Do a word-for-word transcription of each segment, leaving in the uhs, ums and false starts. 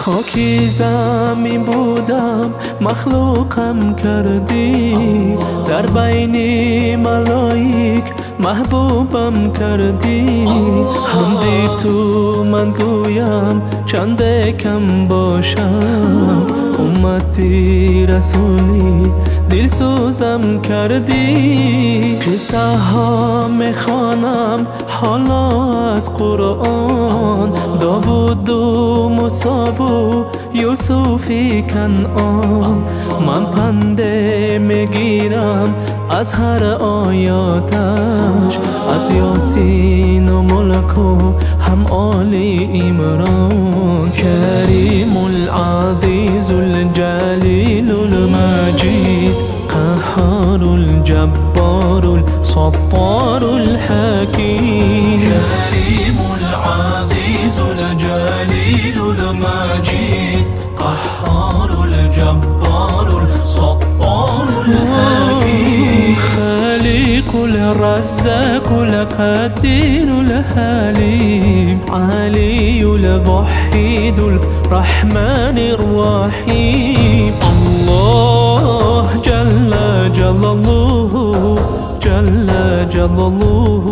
خاکی زمین بودم مخلوقم کردی، در بین ملائک محبوبم کردی. حمدی تو من گویم چند کم باشم، امتی رسولی دل سوزم کردی. قصه ها میخوانم حالا از قرآن، داوود و موسی و یوسفی کنعان. من پنده میگیرم از هر آیاتش، از یاسین و ملک و هم آل عمران. کریم العزیز الجلیل المجید، قهار الجبار الستار الحکیم. کریم العزیز الجلیل المجید، قهار الجبار الستار الحکیم. خالق الرزاق القدير الحليم، علي الوحيد الرحمن الرحيم. الله جل جلاله جل جلاله،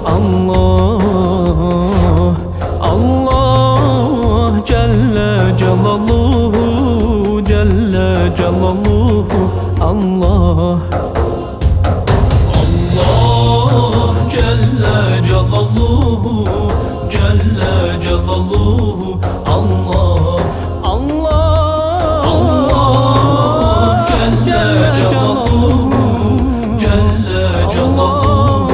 الله الله جل جلاله جل جلاله، الله جل جلاله جل جلاله، الله الله الله جل جلاله جل جلاله،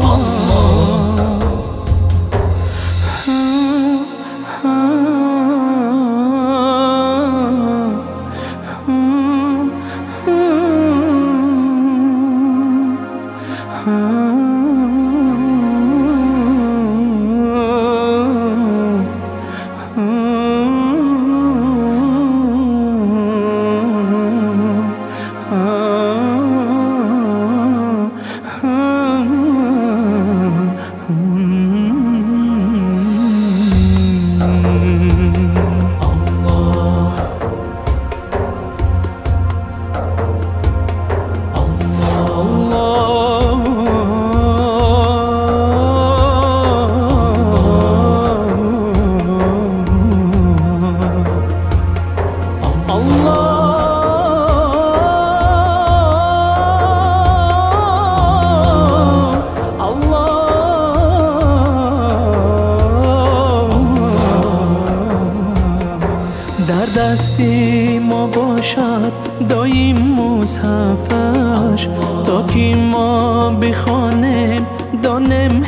در دستی ما باشد دایم مصحفش، تا که ما بخوانیم دانیم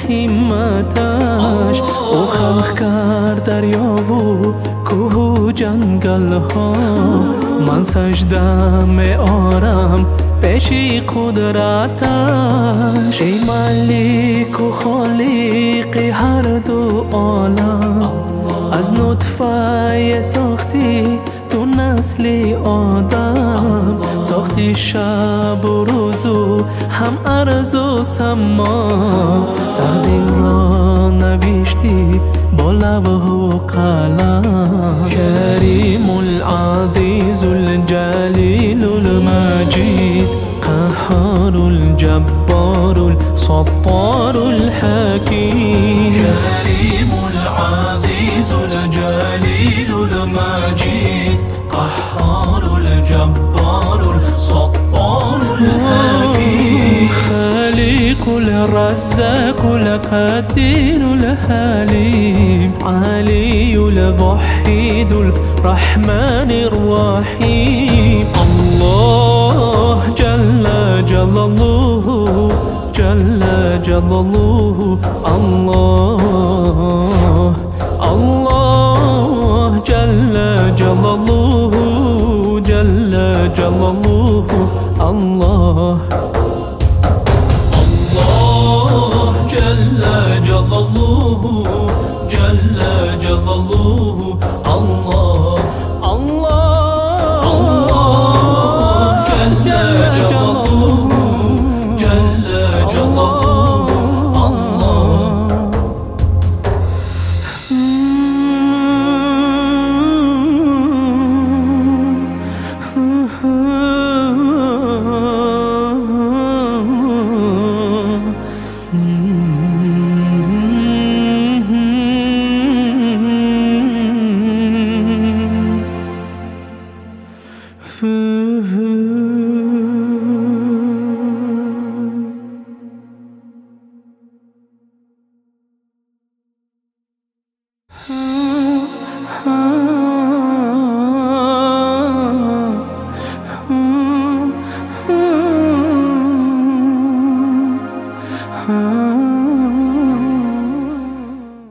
همتش. او خلق کرد دریا و کوه و جنگل ها، من سجده می آرم پیش قدرتش. ای مالک و خالق هر دو عالم، از نطفه ساختی تو نسل آدم. ساختی شب و روز و هم ارض و سما، تقدیر را نوشتی با لوح و قلم. کریم العزیز الجلیل المجید، قهار الجبار الستار الحکیم. کریم العزیز الجلیل المجید، قهار الجبار الستار الحکیم. خالق الرزاق القدير الحليم، علي الوحيد الرحمن الرحيم. الله جل جلاله جل جلاله، الله الله جل جلاله جل جلاله، الله الله جل جلاله جل جلاله، الله الله الله جل جلاله جل جلاله، الله لطفه